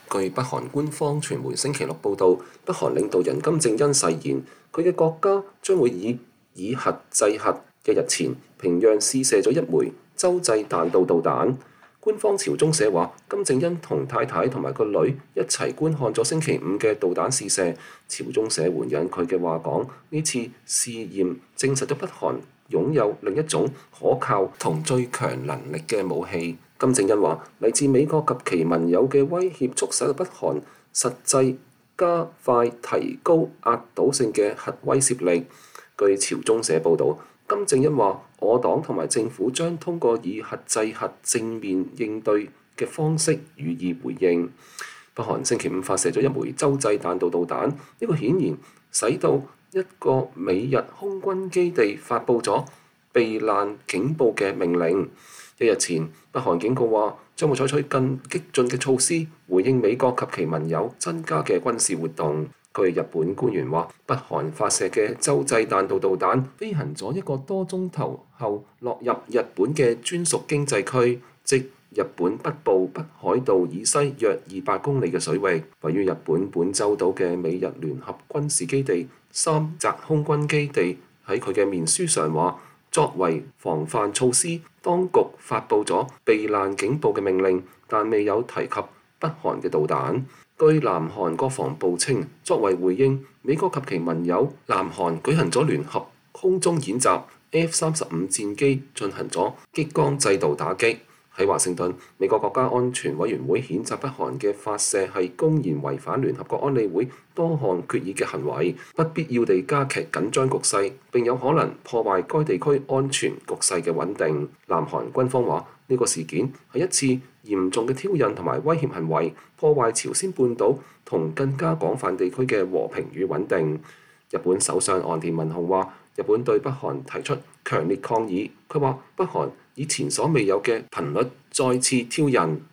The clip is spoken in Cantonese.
據北韓官方傳媒星期六報導，北韓領導人金正恩誓言，佢嘅國家將會以核制核嘅日前，平壤試射咗一枚洲際彈道導彈。官方朝中社話，金正恩同太太同埋個女一齊觀看咗星期五嘅導彈試射。朝中社援引佢嘅話講，呢次試驗證實咗北韓擁有另一種可靠同最強能力嘅武器。金正恩話，嚟自美國及其盟友嘅威脅促使北韓實際加快提高壓倒性嘅核威懾力。據朝中社報導，金正恩話：我黨同埋政府將通過以核制核正面應對嘅方式予以回應。北韓星期五發射咗一枚洲際彈道導彈，呢個顯然使到一個美日空軍基地發布咗避難警報嘅命令。一日前，北韓警告話將會採取更激進嘅措施回應美國及其盟友增加嘅軍事活動。據日本官員話，北韓發射嘅洲際彈道導彈飛行咗一個多鐘頭後落入日本嘅專屬經濟區，即日本北部北海道以西約200公里嘅水域。位於日本本州島嘅美日聯合軍事基地三澤空軍基地喺佢嘅面書上話，作為防範措施，當局發布咗避難警報嘅命令，但未有提及北韓嘅導彈。據南韓國防部稱，作為回應，美國及其盟友南韓舉行咗聯合空中演習，F-35戰機進行咗激光制導打擊。喺華盛頓，美國國家安全委員會譴責北韓嘅發射係公然違反聯合國安理會多項決議嘅行為，不必要地加劇緊張局勢，並有可能破壞該地區安全局勢嘅穩定。南韓軍方話，呢個事件係一次嚴重嘅挑釁同埋威脅行為，破壞朝鮮半島同更加廣泛地區嘅和平與穩定。日本首相岸田文雄話，日本對北韓提出強烈抗議。佢話北韓以前所未有嘅頻率再次挑釁。